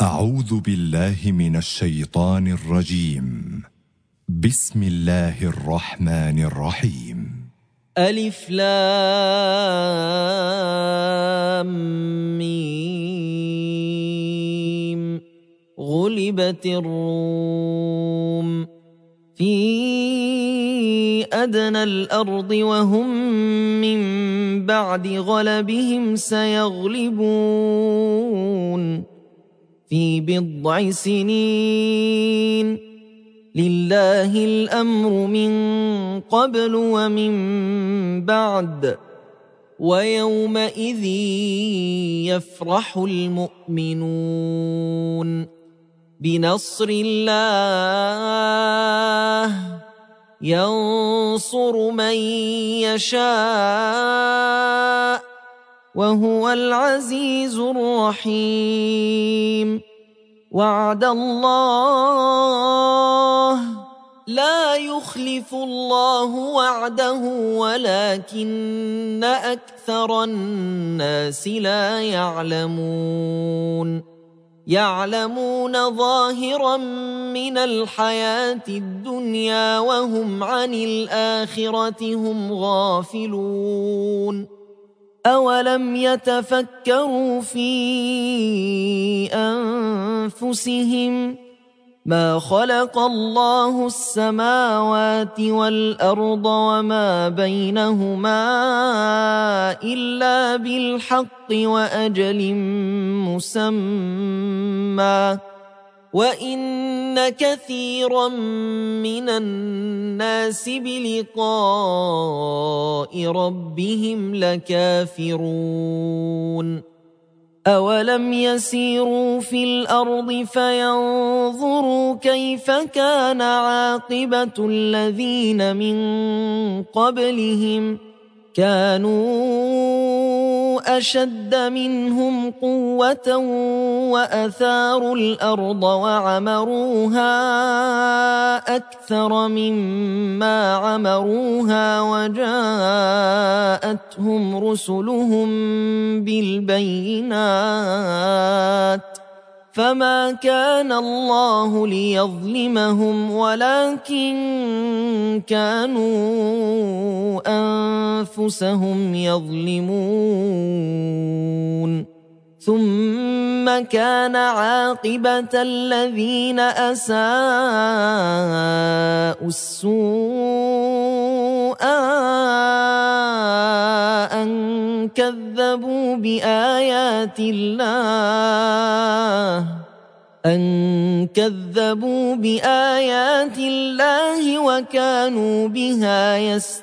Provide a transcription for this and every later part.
أعوذ بالله من الشيطان الرجيم. بسم الله الرحمن الرحيم. ألف لام ميم. غلبت الروم في أدنى الأرض وهم من بعد غلبهم سيغلبون في بضع سنين. لله الأمر من قبل ومن بعد ويومئذ يفرح المؤمنون بنصر الله ينصر من يشاء وهو العزيز الرحيم. وعد الله لا يخلف الله وعده ولكن أكثر الناس لا يعلمون ظاهرا من الحياة الدنيا وهم عن الآخرة هم غافلون. أولم يتفكروا في أنفسهم ما خلق الله السماوات والأرض وما بينهما إلا بالحق وأجل مسمى وإن كثيرا من الناس بلقاء ربهم لكافرون. أولم يسيروا في الأرض فينظروا كيف كان عاقبة الذين من قبلهم كانوا أشد منهم قوة وأثاروا الأرض وعمروها أكثر مما عمروها وجاءتهم رسلهم بالبينات فما كان الله ليظلمهم ولكن كانوا أنفسهم يظلمون. ثم كان عاقبة الذين أساءوا السوء أن كذبوا بآيات الله وكانوا بها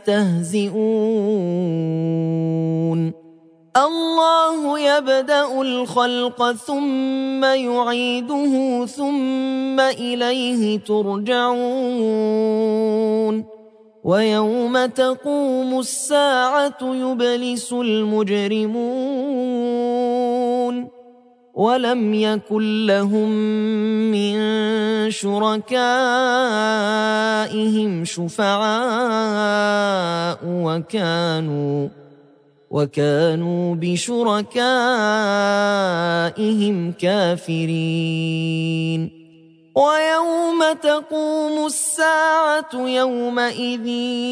يستهزئون. الله يبدأ الخلق ثم يعيده ثم إليه ترجعون. ويوم تقوم الساعة يبلس المجرمون ولم يكن لهم من شركائهم شفعاء وكانوا بشركائهم كافرين. ويوم تقوم الساعة يومئذ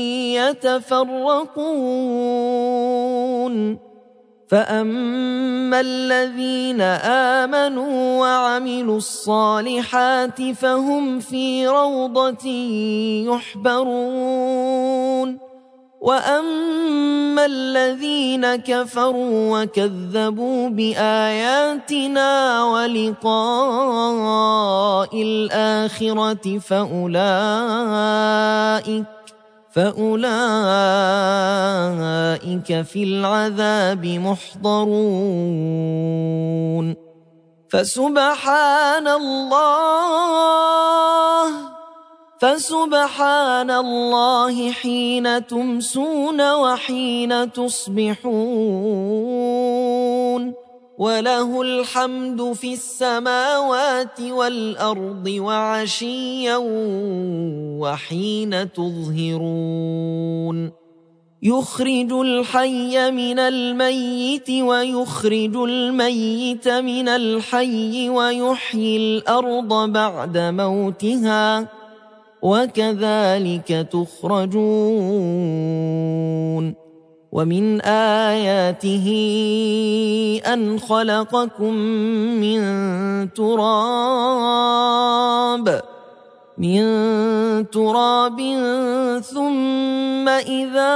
يتفرقون فأما الذين آمنوا وعملوا الصالحات فهم في روضة يحبرون. وأما الذين كفروا وكذبوا بآياتنا ولقاء الآخرة فأولئك في العذاب محضرون. فسبحان الله حين تمسون وحين تصبحون وله الحمد في السماوات والأرض وعشيا وحين تظهرون. يخرج الحي من الميت ويخرج الميت من الحي ويحيي الأرض بعد موتها وكذلك تخرجون ومن آياته أن خلقكم من تراب ثم إذا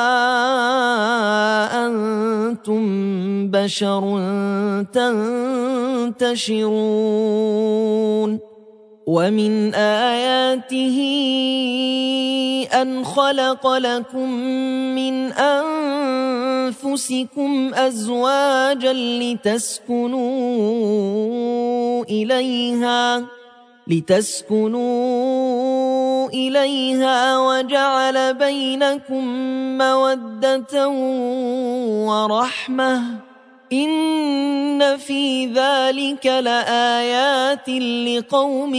أنتم بشر تنتشرون ومن آياته أن خلق لكم من أنفسكم أزواجا لتسكنوا إليها وجعل بينكم مودة ورحمة إن في ذلك لآيات لقوم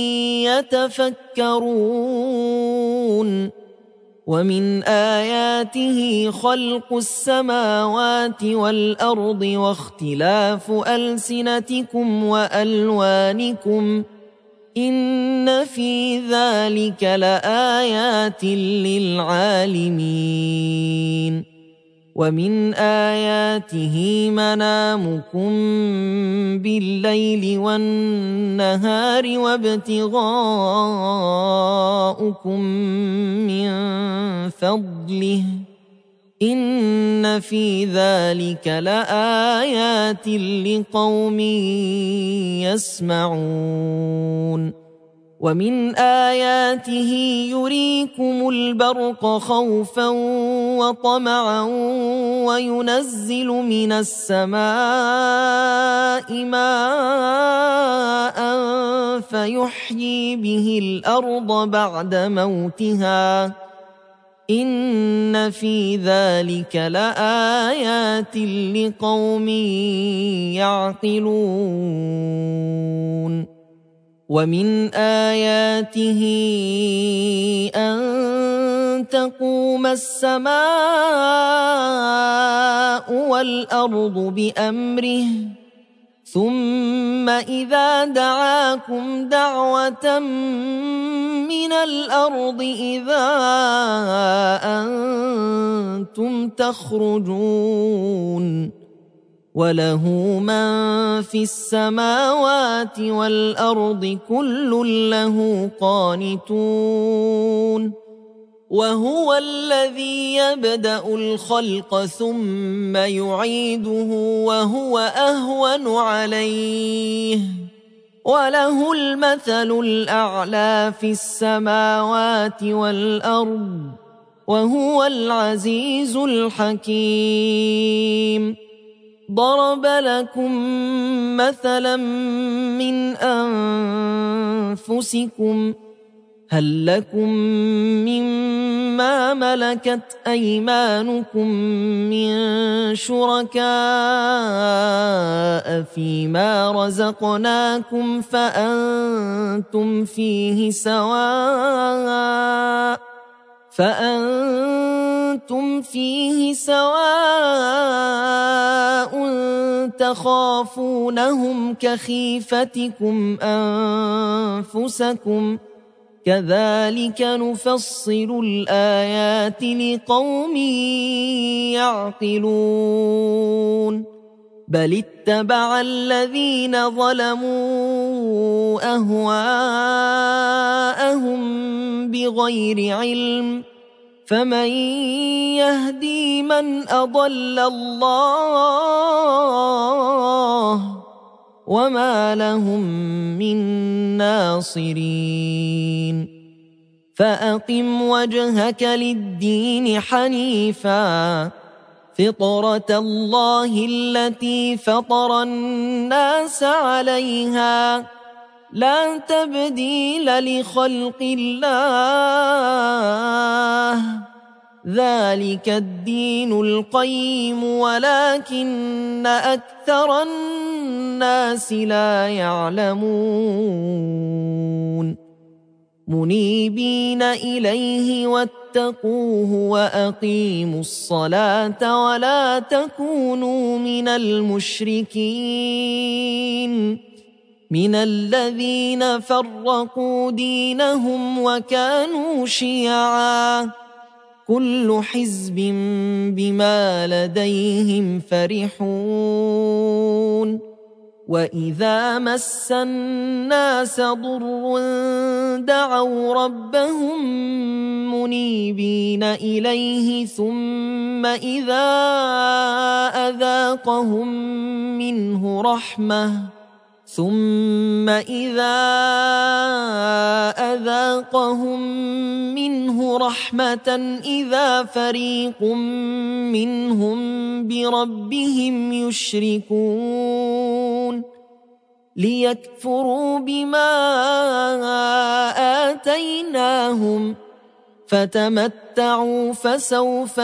يتفكرون ومن آياته خلق السماوات والأرض واختلاف ألسنتكم وألوانكم إن في ذلك لآيات للعالمين ومن آياته منامكم بالليل والنهار وابتغاؤكم من فضله إن في ذلك لآيات لقوم يسمعون ومن آياته يريكم البرق خوفا وطمعا وينزل من السماء ماء فيحيي به الأرض بعد موتها إن في ذلك لآيات لقوم يعقلون ومن آياته أن تقوم السماء والأرض بأمره ثم إذا دعاكم دعوة من الأرض إذا أنتم تخرجون وله من في السماوات والأرض كل له قانتون وهو الذي يبدأ الخلق ثم يعيده وهو أهون عليه وله المثل الأعلى في السماوات والأرض وهو العزيز الحكيم ضرب لكم مثلا من أنفسكم هل لكم مما ملكت أيمانكم من شركاء فيما رزقناكم فأنتم فيه سواء تخافونهم كخيفتكم أنفسكم كذلك نفصل الآيات لقوم يعقلون بل اتبع الذين ظلموا أهواءهم بغير علم فمن يهدي من أضل الله وما لهم من ناصرين فأقم وجهك للدين حنيفا فطرة الله التي فطر الناس عليها لا تبديل لخلق الله ذلك الدين القيم ولكن أكثر الناس لا يعلمون منيبين إليه واتقوه وأقيموا الصلاة ولا تكونوا من المشركين من الذين فرقوا دينهم وكانوا شيعا كل حزب بما لديهم فرحون وإذا مس الناس ضر دعوا ربهم منيبين إليه ثم إذا أذاقهم منه رحمة إذا فريق منهم بربهم يشركون ليكفروا بما آتيناهم فتمتعوا فسوف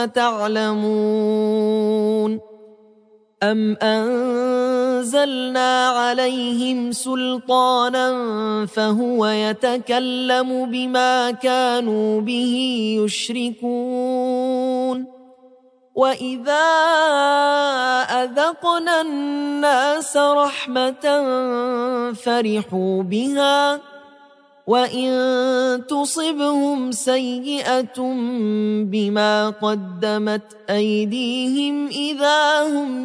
تعلمون أم أنزلنا عليهم سلطانا فهو يتكلم بما كانوا به يشركون وإذا أذقنا الناس رحمة فرحوا بها وإن تصبهم سيئة بما قدمت أيديهم إذا هم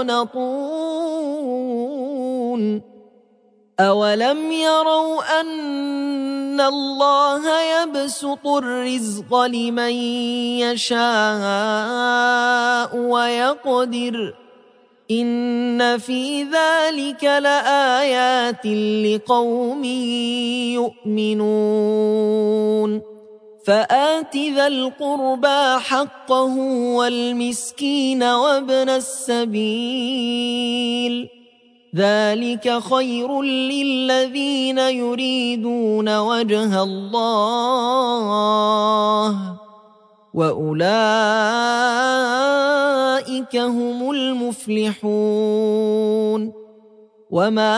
يقنطون أولم يروا أن الله يبسط الرزق لمن يشاء ويقدر إن في ذلك لآيات لقوم يؤمنون فآت ذا القربى حقه والمسكين وابن السبيل ذلك خير للذين يريدون وجه الله وأولئك هم المفلحون وما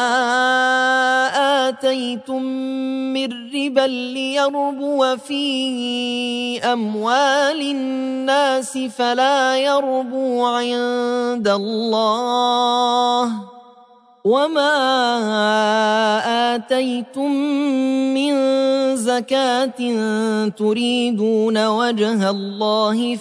آتيتم من ربا ليربو في أموال الناس فلا يربو عند الله وما آتيتم من زكاة تريدون وجه الله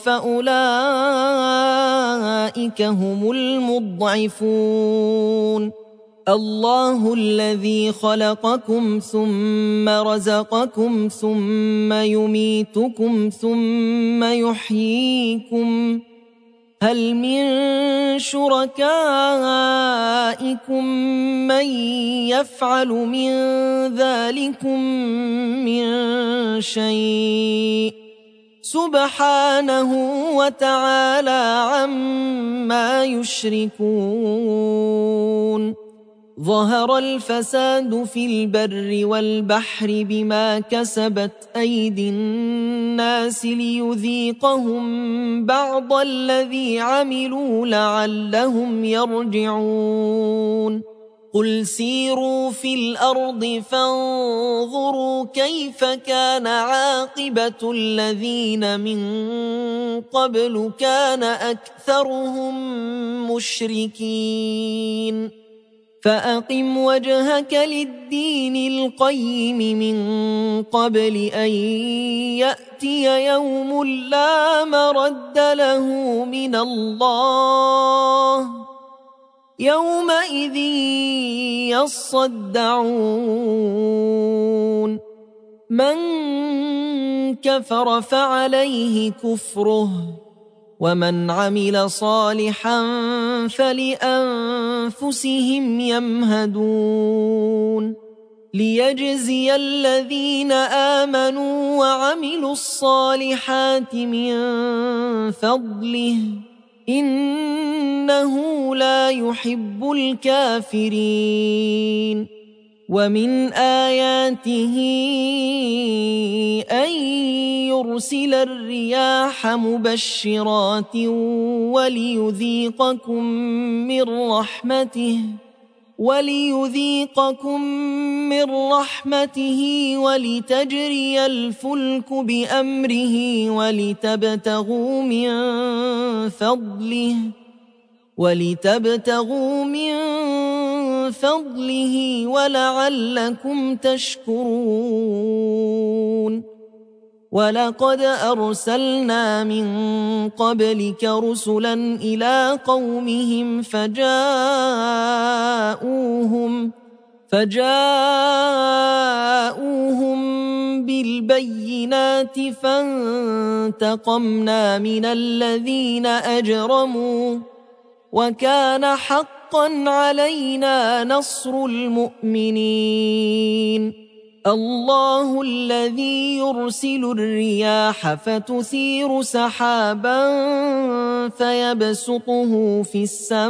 فأولئك هم المضعفون الله الذي خلقكم ثم رزقكم ثم يميتكم ثم يحييكم هل من شركائكم من يفعل من ذلكم من شيء سبحانه وتعالى عما يشركون ظهر الفساد في البر والبحر بما كسبت أيدي الناس ليذيقهم بعض الذي عملوا لعلهم يرجعون قل سيروا في الأرض فانظروا كيف كان عاقبة الذين من قبل كان أكثرهم مشركين فأقم وجهك للدين القيم من قبل أن يأتي يوم لا مرد له من الله يومئذ يصدعون من كفر فعليه كفره ومن عمل صالحا فلأنفسهم يمهدون ليجزي الذين آمنوا وعملوا الصالحات من فضله إنه لا يحب الكافرين ومن آياته أن يرسل الرياح مبشرات وليذيقكم من رحمته وليذيقكم من رحمته ولتجري الفلك بأمره ولتبتغوا من فضله ولعلكم تشكرون. ولقد أرسلنا من قبلك رسلا إلى قومهم فجاءوهم بالبينات فانتقمنا من الذين أجرموا وكان حقا علينا نصر المؤمنين. الله الذي يرسل الرياح فتثير سحابا فيبسطه في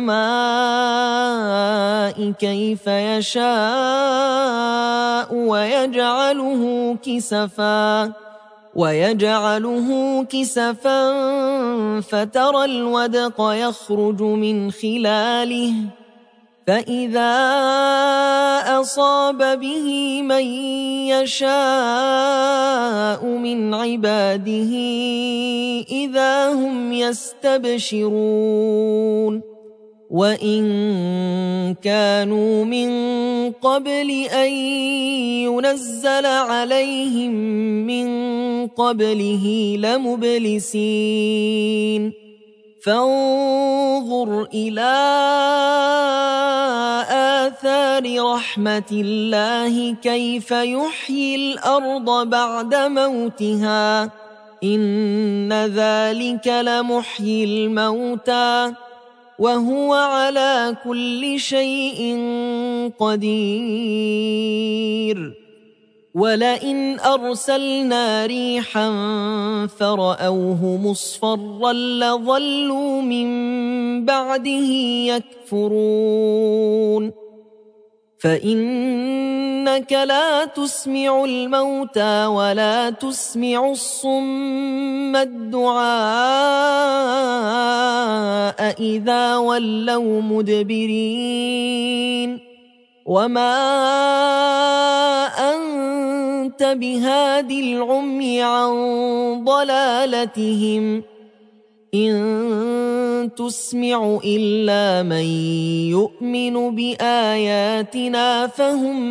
السماء كيف يشاء ويجعله كسفا فترى الودق يخرج من خلاله فإذا أصاب به من يشاء من عباده إذا هم يستبشرون. وإن كانوا من قبل أن ينزل عليهم من قبله لمبلسين. فانظر إلى آثار رحمة الله كيف يحيي الأرض بعد موتها إن ذلك لمحيي الموتى وهو على كل شيء قدير. ولئن أرسلنا ريحا فرأوه مصفرا لظلوا من بعده يكفرون. فإنك لا تسمع الموتى ولا تسمع الصم الدعاء إذا ولوا مدبرين. وما أنت بهاد العمي عن ضلالتهم إن تسمع إلا من يؤمن بآياتنا فهم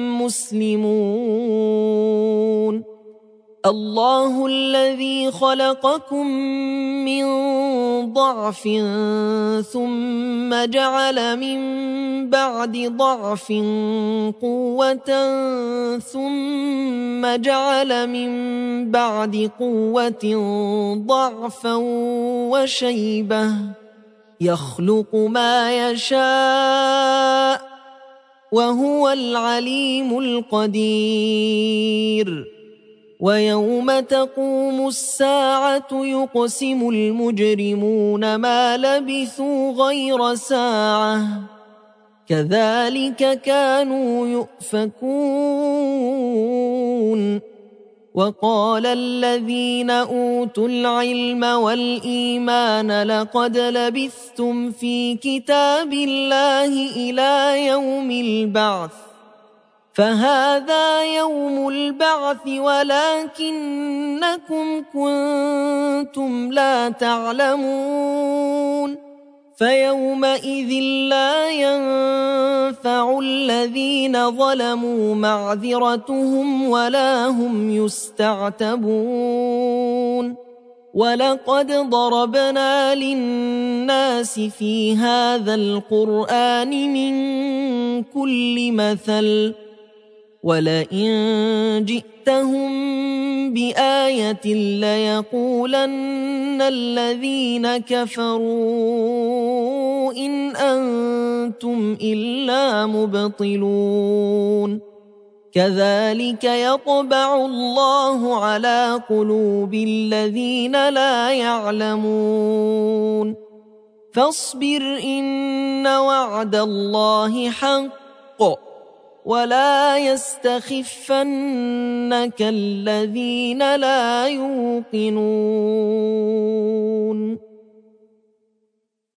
مسلمون. الله الذي خلقكم من ضعف ثم جعل من بعد ضعف قوة ثم جعل من بعد قوة ضعفا وشيبة يخلق ما يشاء وهو العليم القدير. ويوم تقوم الساعة يقسم المجرمون ما لبثوا غير ساعة كذلك كانوا يؤفكون. وقال الذين أوتوا العلم والإيمان لقد لبثتم في كتاب الله إلى يوم البعث فهذا يوم البعث ولكنكم كنتم لا تعلمون. فيومئذ لا ينفع الذين ظلموا معذرتهم ولا هم يستعتبون. ولقد ضربنا للناس في هذا القرآن من كل مثل ولئن جئتهم بآية ليقولن الذين كفروا إن أنتم إلا مبطلون. كذلك يطبع الله على قلوب الذين لا يعلمون. فاصبر إن وعد الله حق ولا يستخفنك الذين لا يوقنون.